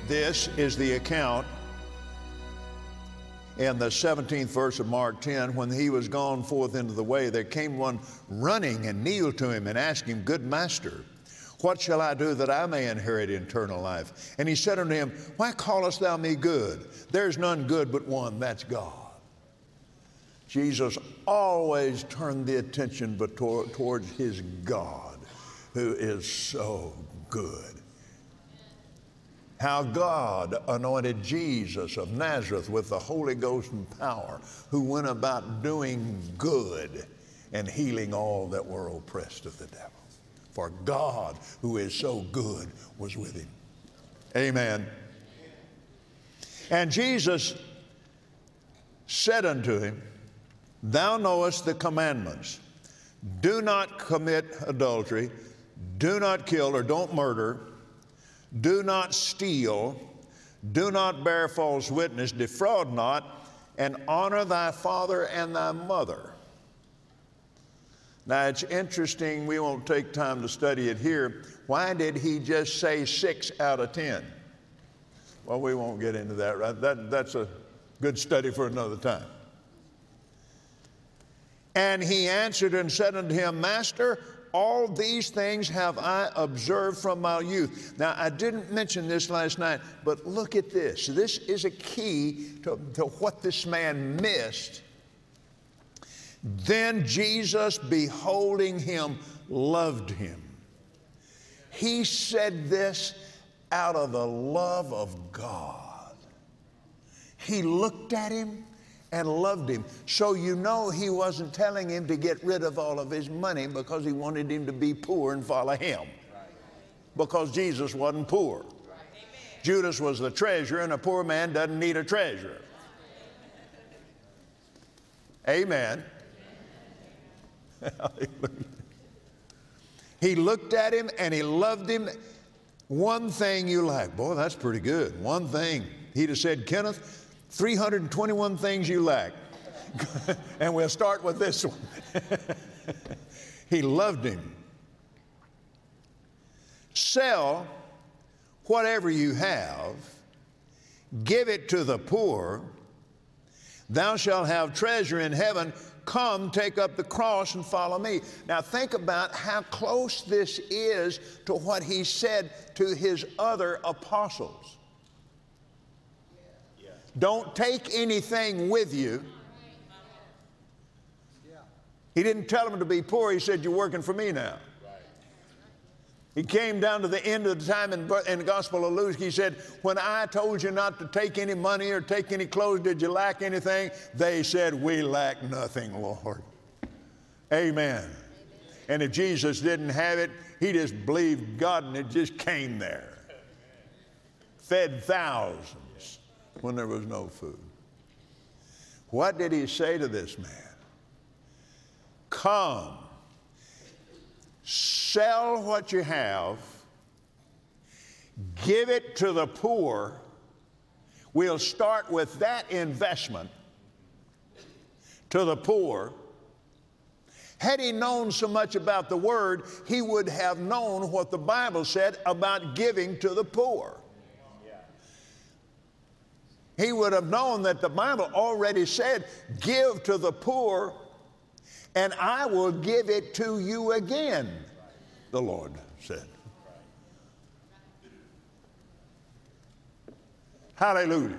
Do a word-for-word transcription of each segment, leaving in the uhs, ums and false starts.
This is the account in the seventeenth verse of Mark ten. When he was gone forth into the way, there came one running and kneeled to him and asked him, Good master, what shall I do that I may inherit eternal life? And he said unto him, Why callest thou me good? There's none good but one, that's God. Jesus always turned the attention but toward, towards his God, who is so good. How God anointed Jesus of Nazareth with the Holy Ghost and power, who went about doing good and healing all that were oppressed of the devil. For God, who is so good, was with him. Amen. And Jesus said unto him, Thou knowest the commandments. Do not commit adultery. Do not kill, or don't murder. Do not steal. Do not bear false witness. Defraud not. And honor thy father and thy mother. Now, it's interesting. We won't take time to study it here. Why did he just say six out of ten? Well, we won't get into that. Right? That, that's a good study for another time. And he answered and said unto him, Master, all these things have I observed from my youth. Now, I didn't mention this last night, but look at this. This is a key to, to what this man missed. Then Jesus, beholding him, loved him. He said this out of the love of God. He looked at him and loved him. So you know he wasn't telling him to get rid of all of his money because he wanted him to be poor and follow him. Because Jesus wasn't poor. Judas was the treasurer, and a poor man doesn't need a treasurer. Amen. He looked at him and he loved him. One thing you lack. Boy, that's pretty good. One thing. He'd have said, Kenneth, three hundred twenty-one things you lack. And we'll start with this one. He loved him. Sell whatever you have, give it to the poor. Thou shalt have treasure in heaven. Come, take up the cross and follow me. Now think about how close this is to what he said to his other apostles. Don't take anything with you. He didn't tell them to be poor. He said, you're working for me now. He came down to the end of the time in, in the Gospel of Luke. He said, when I told you not to take any money or take any clothes, did you lack anything? They said, we lack nothing, Lord. Amen. Amen. And if Jesus didn't have it, he just believed God and it just came there. Fed thousands when there was no food. What did he say to this man? Come. Sell what you have, give it to the poor. We'll start with that investment to the poor. Had he known so much about the Word, he would have known what the Bible said about giving to the poor. He would have known that the Bible already said, give to the poor, and I will give it to you again, the Lord said. Hallelujah.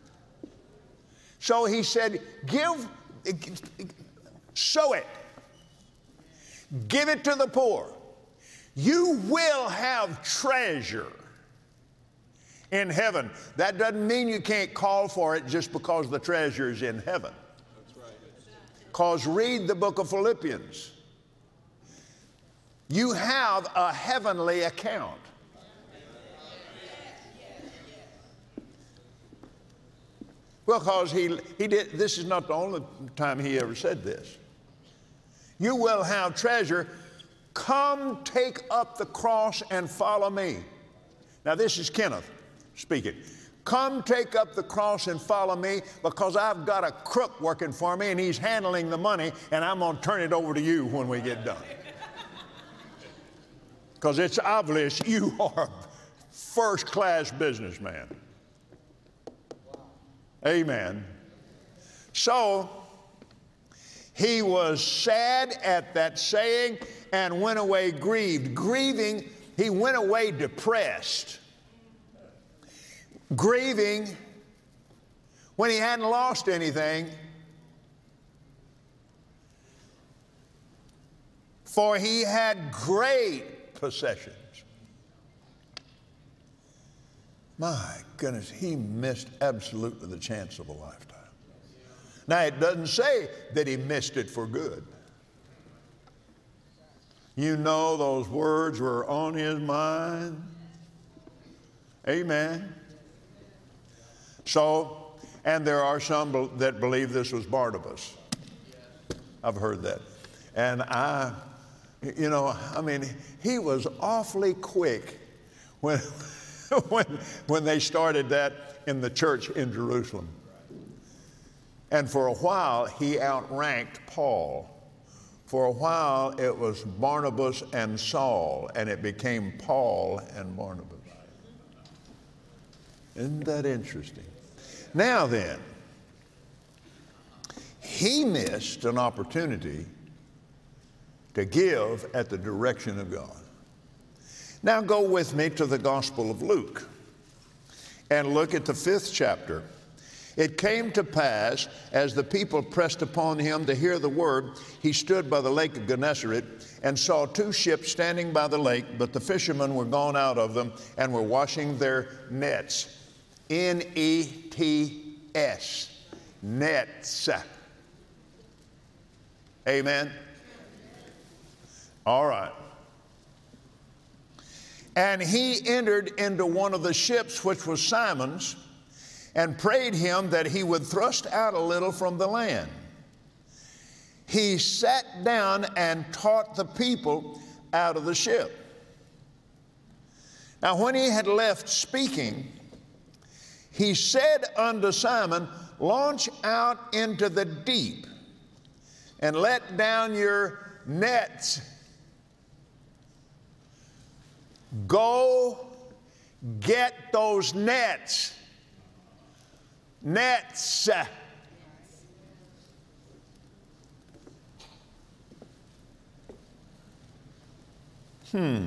So he said, give, sow it. Give it to the poor. You will have treasure in heaven. That doesn't mean you can't call for it just because the treasure is in heaven. Because read the book of Philippians. You have a heavenly account. Because he, he did, this is not the only time he ever said this. You will have treasure. Come take up the cross and follow me. Now this is Kenneth speaking. Come take up the cross and follow me, because I've got a crook working for me and he's handling the money, and I'm going to turn it over to you when we get done. Because it's obvious you are first-class businessman. Amen. So he was sad at that saying and went away grieved. Grieving, he went away depressed. Grieving when he hadn't lost anything, for he had great possessions. My goodness, he missed absolutely the chance of a lifetime. Now, it doesn't say that he missed it for good. You know those words were on his mind. Amen. So, and there are some that believe this was Barnabas. I've heard that. And I, you know, I mean, he was awfully quick when, when, when they started that in the church in Jerusalem. And for a while, he outranked Paul. For a while, it was Barnabas and Saul, and it became Paul and Barnabas. Isn't that interesting? Now then, he missed an opportunity to give at the direction of God. Now go with me to the Gospel of Luke and look at the fifth chapter. It came to pass, as the people pressed upon him to hear the word, he stood by the lake of Gennesaret and saw two ships standing by the lake, but the fishermen were gone out of them and were washing their nets. N E T S, nets. Amen? All right. And he entered into one of the ships, which was Simon's, and prayed him that he would thrust out a little from the land. He sat down and taught the people out of the ship. Now, when he had left speaking, he said unto Simon, launch out into the deep and let down your nets. Go get those nets. Nets. Hmm.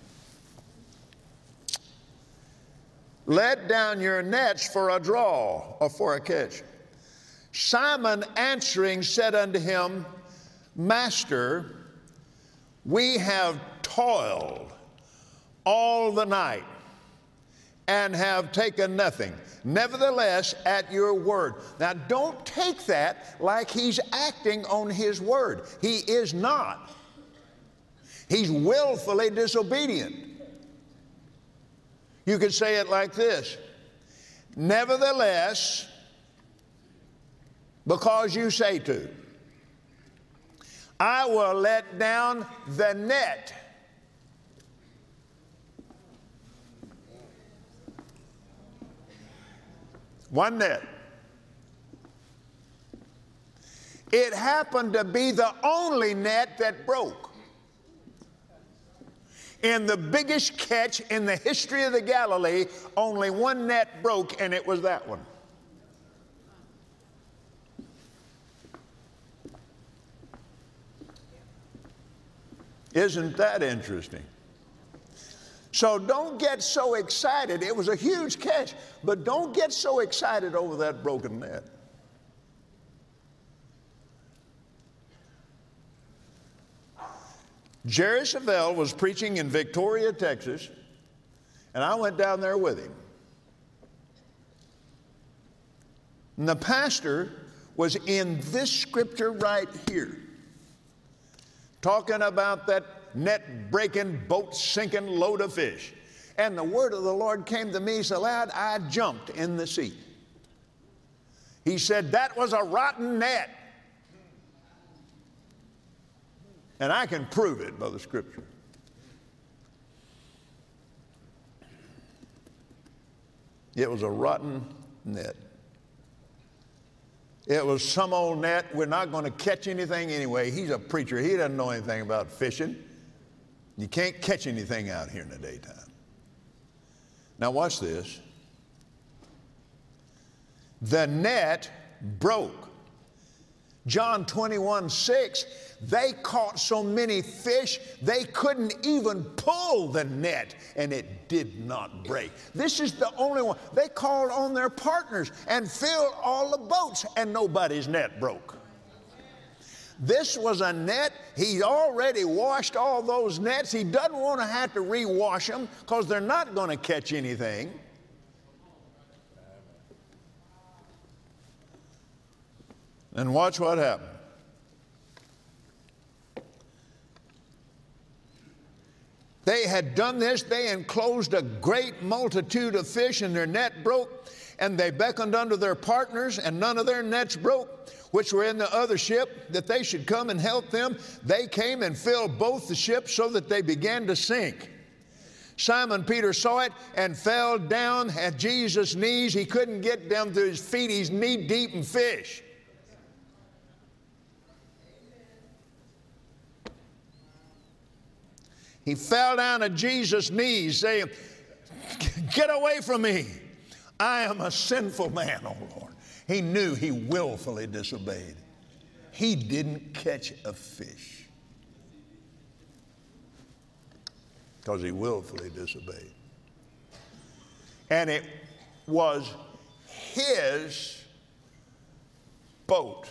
Let down your nets for a draw or for a catch. Simon answering said unto him, Master, we have toiled all the night and have taken nothing. Nevertheless, at your word. Now, don't take that like he's acting on his word. He is not. He's willfully disobedient. You could say it like this. Nevertheless, because you say to, I will let down the net. One net. It happened to be the only net that broke. In the biggest catch in the history of the Galilee, only one net broke, and it was that one. Isn't that interesting? So don't get so excited. It was a huge catch, but don't get so excited over that broken net. Jerry Savelle was preaching in Victoria, Texas, and I went down there with him. And the pastor was in this scripture right here, talking about that net-breaking, boat-sinking load of fish. And the word of the Lord came to me so loud, I jumped in the seat. He said, that was a rotten net. And I can prove it by the scripture. It was a rotten net. It was some old net. We're not going to catch anything anyway. He's a preacher. He doesn't know anything about fishing. You can't catch anything out here in the daytime. Now watch this. The net broke. John twenty-one six, they caught so many fish they couldn't even pull the net, and it did not break. This is the only one. They called on their partners and filled all the boats, and nobody's net broke. This was a net. He already washed all those nets. He doesn't want to have to rewash them because they're not going to catch anything. And watch what happened. They had done this. They enclosed a great multitude of fish, and their net broke. And they beckoned unto their partners, and none of their nets broke, which were in the other ship, that they should come and help them. They came and filled both the ships, so that they began to sink. Simon Peter saw it and fell down at Jesus' knees. He couldn't get down to his feet. He's knee deep in fish. He fell down at Jesus' knees, saying, "Get away from me. I am a sinful man, oh Lord." He knew he willfully disobeyed. He didn't catch a fish because he willfully disobeyed. And it was his boat.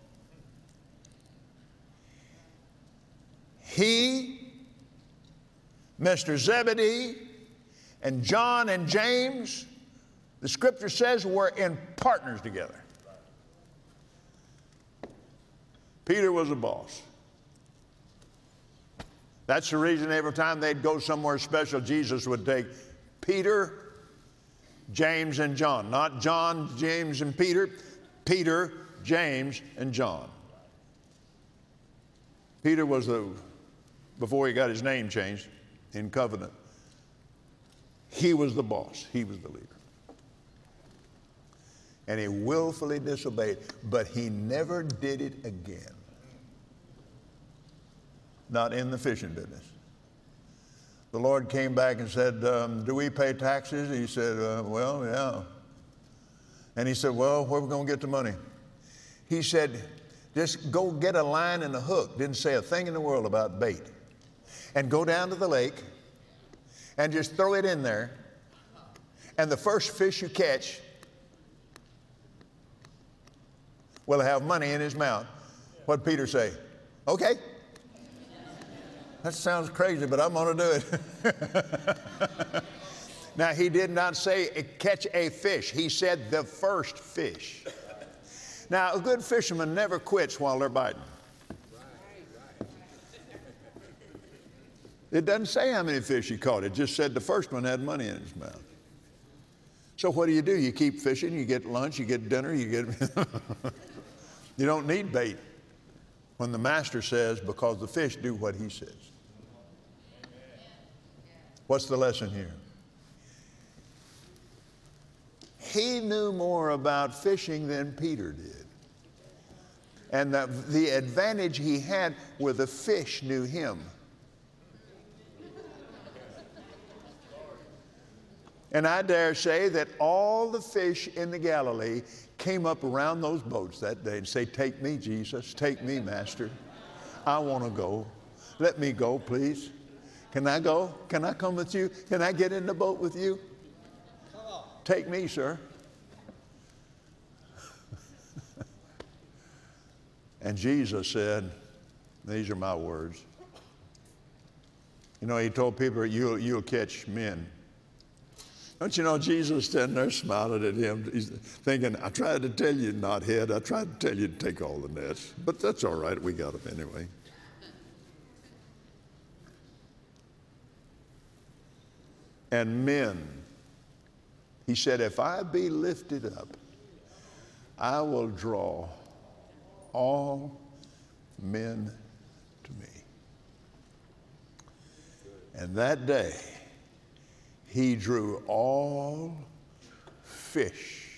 He, Mister Zebedee, and John and James, the scripture says, were in partners together. Peter was the boss. That's the reason every time they'd go somewhere special, Jesus would take Peter, James, and John. Not John, James, and Peter. Peter, James, and John. Peter was the, before he got his name changed in covenant, he was the boss. He was the leader. And he willfully disobeyed, but he never did it again. Not in the fishing business. The Lord came back and said, um, do we pay taxes? He said, uh, well, yeah. And he said, well, where are we going to get the money? He said, just go get a line and a hook. Didn't say a thing in the world about bait. And go down to the lake and just throw it in there. And the first fish you catch will have money in his mouth. What'd Peter say? Okay. That sounds crazy, but I'm going to do it. Now, he did not say catch a fish. He said the first fish. Now, a good fisherman never quits while they're biting. It doesn't say how many fish he caught. It just said the first one had money in his mouth. So what do you do? You keep fishing, you get lunch, you get dinner, you get... You don't need bait when the master says, because the fish do what he says. What's the lesson here? He knew more about fishing than Peter did. And the, the advantage he had were the fish knew him. And I dare say that all the fish in the Galilee came up around those boats that day and say, take me, Jesus, take me, Master. I want to go. Let me go, please. Can I go? Can I come with you? Can I get in the boat with you? Take me, sir. And Jesus said, these are my words. You know, he told people, you'll, you'll catch men. Don't you know Jesus standing there smiling at him? He's thinking, I tried to tell you, knothead. I tried to tell you to take all the nets. But that's all right. We got them anyway. And men, he said, if I be lifted up, I will draw all men to me. And that day, he drew all fish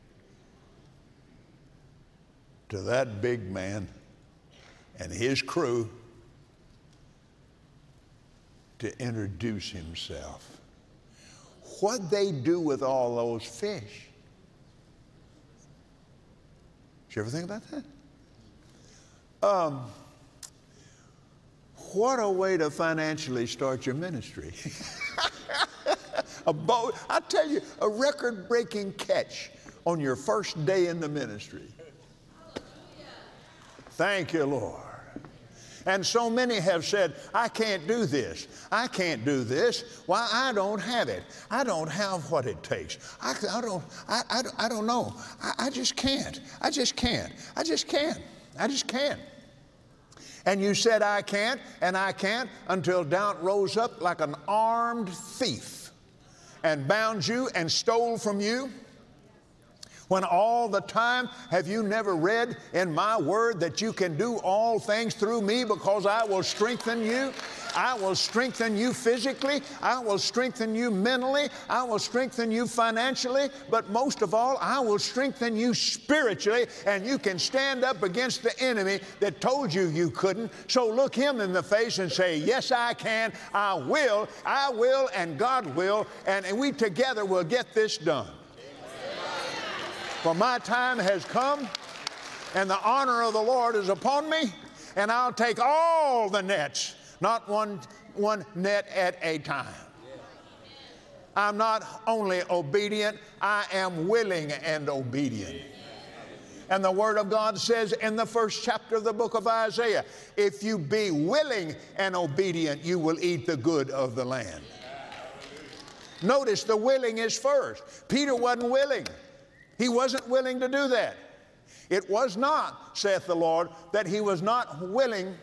to that big man and his crew to introduce himself. what'd they do with all those fish? Did you ever think about that? Um, what a way to financially start your ministry. A boat, I tell you, a record-breaking catch on your first day in the ministry. Thank you, Lord. And so many have said, I can't do this. I can't do this. Why, I don't have it. I don't have what it takes. I, I, don't, I, I, I don't know. I, I just can't. I just can't. I just can't. I just can't. And you said, I can't, and I can't, until doubt rose up like an armed thief and bound you and stole from you. When all the time have you never read in my word that you can do all things through me because I will strengthen you? I will strengthen you physically. I will strengthen you mentally. I will strengthen you financially. But most of all, I will strengthen you spiritually, and you can stand up against the enemy that told you you couldn't. So look him in the face and say, yes, I can. I will. I will, and God will. And, and we together will get this done. For my time has come, and the honor of the Lord is upon me, and I'll take all the nets, not one, one net at a time. I'm not only obedient, I am willing and obedient. And the Word of God says in the first chapter of the book of Isaiah, if you be willing and obedient, you will eat the good of the land. Notice the willing is first. Peter wasn't willing. He wasn't willing to do that. It was not, saith the Lord, that he was not willing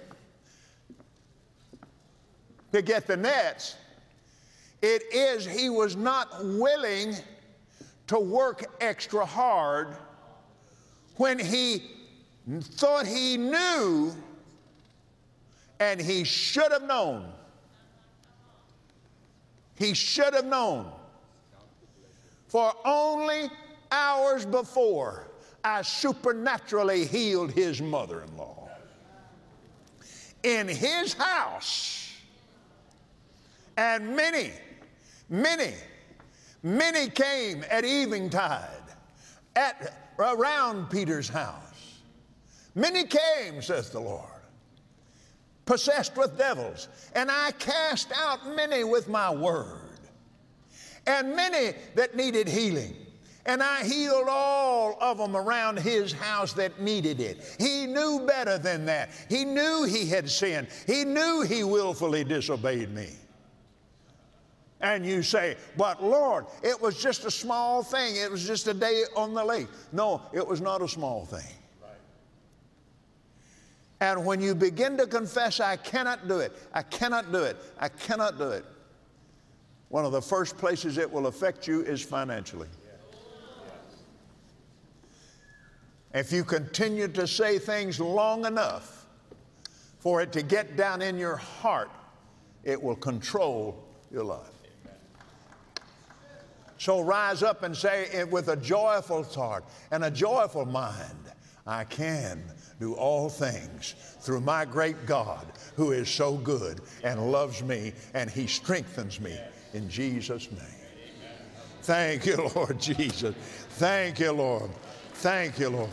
to get the nets. It is he was not willing to work extra hard when he thought he knew and he should have known. He should have known. For only hours before, I supernaturally healed his mother-in-law. In his house. And many, many, many came at eventide at, around Peter's house. Many came, says the Lord, possessed with devils. And I cast out many with my word. And many that needed healing. And I healed all of them around his house that needed it. He knew better than that. He knew he had sinned. He knew he willfully disobeyed me. And you say, but Lord, it was just a small thing. It was just a day on the lake. No, it was not a small thing. Right. And when you begin to confess, I cannot do it, I cannot do it, I cannot do it, one of the first places it will affect you is financially. If you continue to say things long enough for it to get down in your heart, it will control your life. So rise up and say it with a joyful heart and a joyful mind, I can do all things through my great God who is so good and loves me, and he strengthens me in Jesus' name. Thank you, Lord Jesus. Thank you, Lord. Thank you, Lord.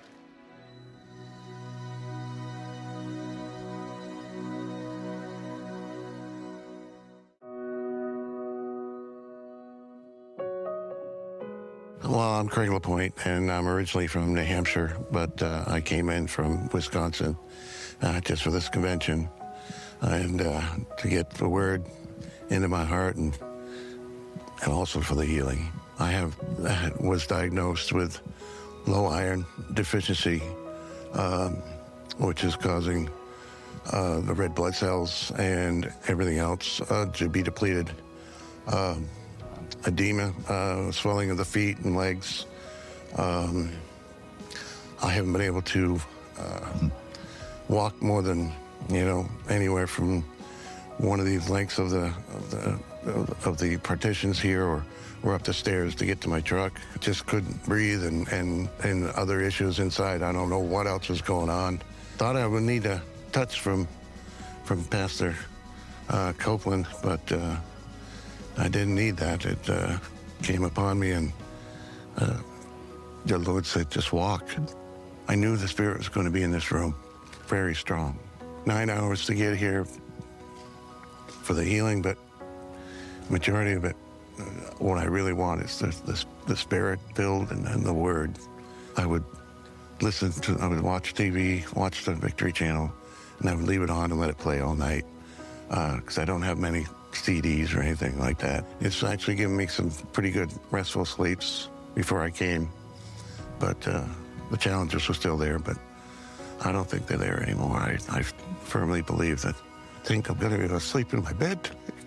Well, I'm Craig LaPointe, and I'm originally from New Hampshire, but uh, I came in from Wisconsin uh, just for this convention and uh, to get the word into my heart and, and also for the healing. I have uh, was diagnosed with low iron deficiency, um, which is causing uh, the red blood cells and everything else uh, to be depleted. Um, edema, uh, swelling of the feet and legs. Um, I haven't been able to uh, walk more than, you know, anywhere from one of these lengths of the of the of the partitions here, or or up the stairs to get to my truck. Just couldn't breathe, and and and other issues inside. I don't know what else was going on. Thought I would need a touch from from Pastor uh, Copeland, but. Uh, I didn't need that. It uh, came upon me, and uh, the Lord said, just walk. I knew the Spirit was going to be in this room, very strong. Nine hours to get here for the healing, but majority of it, uh, what I really want is the, the, the Spirit filled and, and the Word. I would listen to, I would watch T V, watch the Victory Channel, and I would leave it on and let it play all night, because uh, I don't have many C Ds or anything like that. It's actually given me some pretty good restful sleeps before I came, but uh, the challenges were still there, but I don't think they're there anymore. I, I firmly believe that I think I'm going to be able to sleep in my bed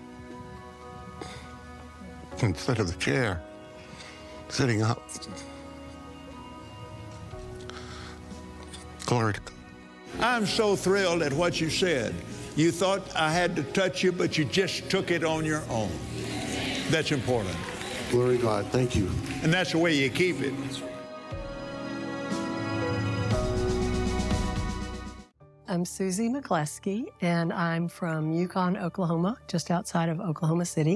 instead of the chair, sitting up. Glory to God. I'm so thrilled at what you said. You thought I had to touch you, but you just took it on your own. That's important. Glory to God. Thank you. And that's the way you keep it. I'm Susie McCleskey, and I'm from Yukon, Oklahoma, just outside of Oklahoma City.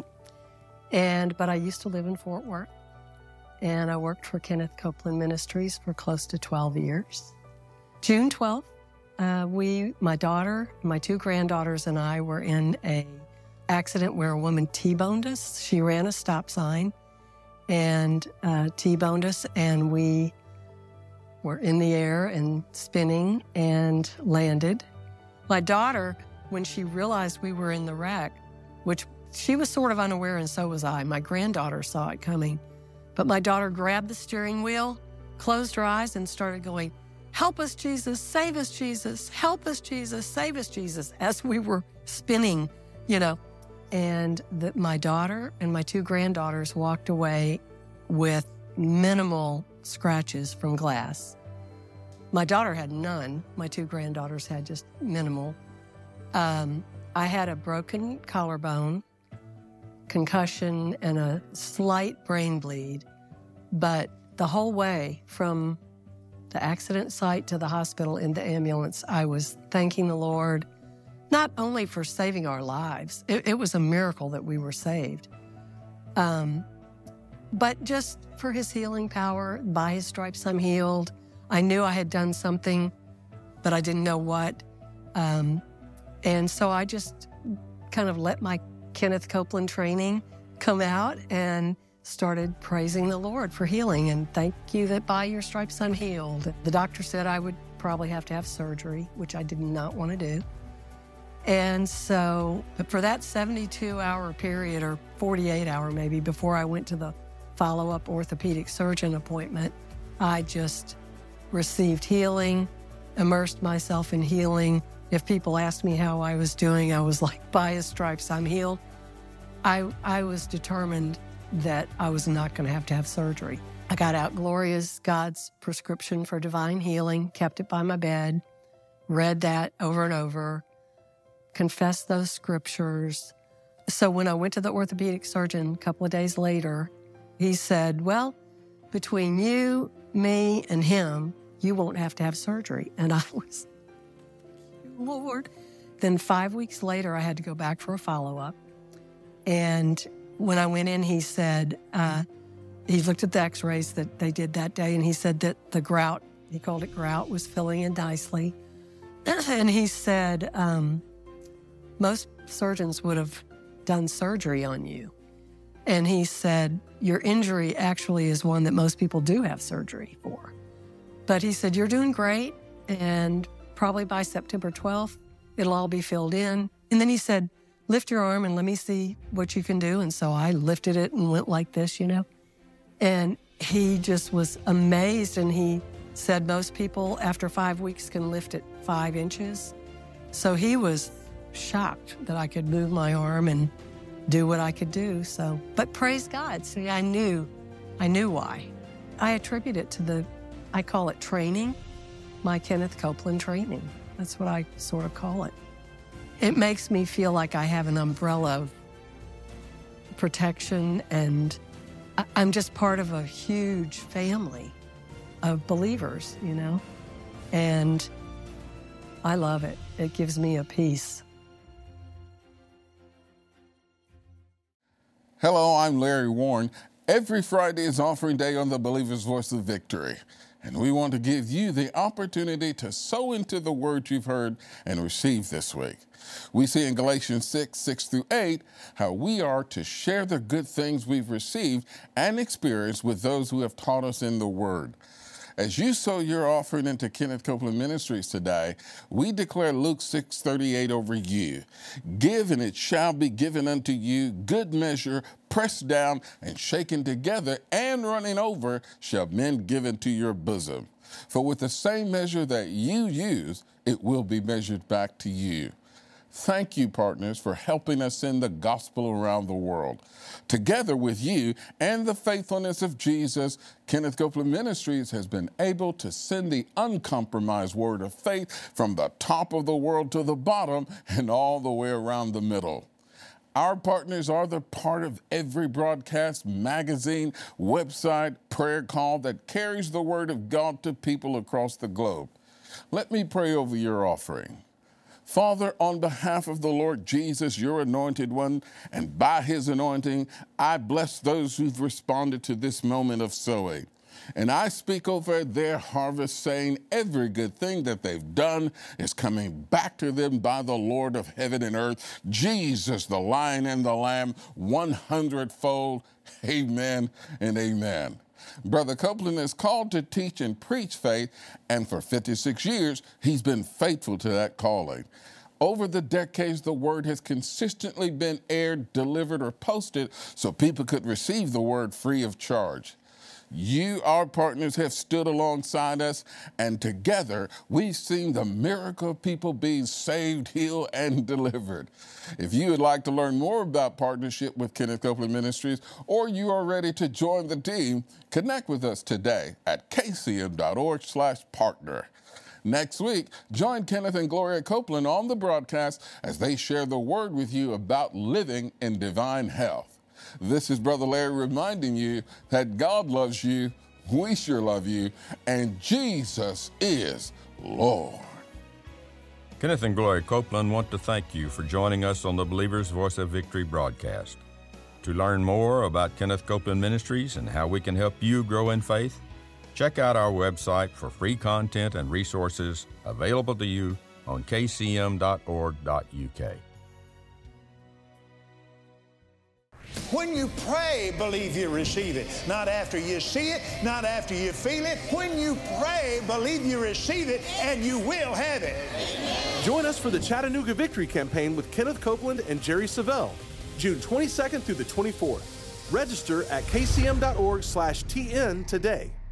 And but I used to live in Fort Worth, and I worked for Kenneth Copeland Ministries for close to twelve years. June twelfth, uh, we, my daughter, my two granddaughters, and I were in a accident where a woman T-boned us. She ran a stop sign and uh, T-boned us, and we were in the air and spinning and landed. My daughter, when she realized we were in the wreck, which she was sort of unaware and so was I, my granddaughter saw it coming, but my daughter grabbed the steering wheel, closed her eyes, and started going, "Help us, Jesus, save us, Jesus, help us, Jesus, save us, Jesus," as we were spinning, you know. And that my daughter and my two granddaughters walked away with minimal scratches from glass. My daughter had none. My two granddaughters had just minimal. Um, I had a broken collarbone, concussion, and a slight brain bleed. But the whole way from the accident site to the hospital in the ambulance, I was thanking the Lord, not only for saving our lives, it, it was a miracle that we were saved, um, but just for his healing power. By his stripes I'm healed. I knew I had done something, but I didn't know what. Um, and so I just kind of let my Kenneth Copeland training come out and started praising the Lord for healing. And thank you that by your stripes I'm healed. The doctor said I would probably have to have surgery, which I did not want to do. And so, but for that seventy-two hour period, or forty-eight hour maybe, before I went to the follow-up orthopedic surgeon appointment, I just received healing, immersed myself in healing. If people asked me how I was doing, I was like, by his stripes I'm healed. I, I was determined that I was not going to have to have surgery. I got out Gloria's God's prescription for divine healing, kept it by my bed, read that over and over, confessed those scriptures. So when I went to the orthopedic surgeon a couple of days later, he said, "Well, between you, me, and him, you won't have to have surgery." And I was, Lord. Then five weeks later, I had to go back for a follow-up. And when I went in, he said, uh, he looked at the x-rays that they did that day, and he said that the grout, he called it grout, was filling in nicely. And he said, um, most surgeons would have done surgery on you. And he said, your injury actually is one that most people do have surgery for. But he said, you're doing great, and probably by September twelfth, it'll all be filled in. And then he said, lift your arm and let me see what you can do. And so I lifted it and went like this, you know. And he just was amazed, and he said most people after five weeks can lift it five inches. So he was shocked that I could move my arm and do what I could do. So, but praise God. See, I knew, I knew why. I attribute it to the, I call it training, my Kenneth Copeland training. That's what I sort of call it. It makes me feel like I have an umbrella of protection, and I'm just part of a huge family of believers, you know, and I love it. It gives me a peace. Hello, I'm Larry Warren. Every Friday is Offering Day on the Believer's Voice of Victory, and we want to give you the opportunity to sow into the word you've heard and received this week. We see in Galatians six, six through eight, how we are to share the good things we've received and experienced with those who have taught us in the word. As you sow your offering into Kenneth Copeland Ministries today, we declare Luke six thirty-eight over you. Give, and it shall be given unto you, good measure, pressed down and shaken together, and running over, shall men give into your bosom. For with the same measure that you use, it will be measured back to you. Thank you, partners, for helping us send the gospel around the world. Together with you and the faithfulness of Jesus, Kenneth Copeland Ministries has been able to send the uncompromised word of faith from the top of the world to the bottom and all the way around the middle. Our partners are the part of every broadcast, magazine, website, prayer call that carries the word of God to people across the globe. Let me pray over your offering. Father, on behalf of the Lord Jesus, your anointed one, and by his anointing, I bless those who've responded to this moment of sowing. And I speak over their harvest, saying every good thing that they've done is coming back to them by the Lord of heaven and earth, Jesus, the Lion and the Lamb, one hundredfold. Amen and amen. Brother Copeland is called to teach and preach faith, and for fifty-six years, he's been faithful to that calling. Over the decades, the word has consistently been aired, delivered, or posted so people could receive the word free of charge. You, our partners, have stood alongside us, and together we've seen the miracle of people being saved, healed, and delivered. If you would like to learn more about partnership with Kenneth Copeland Ministries, or you are ready to join the team, connect with us today at k c m dot org slash partner. Next week, join Kenneth and Gloria Copeland on the broadcast as they share the word with you about living in divine health. This is Brother Larry reminding you that God loves you, we sure love you, and Jesus is Lord. Kenneth and Gloria Copeland want to thank you for joining us on the Believer's Voice of Victory broadcast. To learn more about Kenneth Copeland Ministries and how we can help you grow in faith, check out our website for free content and resources available to you on k c m dot org dot u k. When you pray, believe you receive it. Not after you see it, not after you feel it. When you pray, believe you receive it, and you will have it. Join us for the Chattanooga Victory Campaign with Kenneth Copeland and Jerry Savelle, June twenty-second through the twenty-fourth. Register at k c m dot org slash t n today.